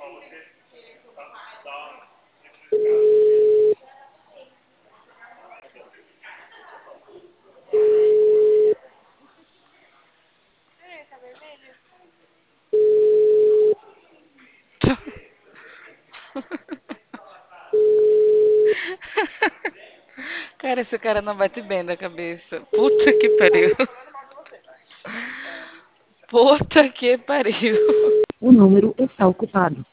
Cara, esse cara não bate bem da cabeça. Puta que pariu. Puta que pariu. O número está ocupado.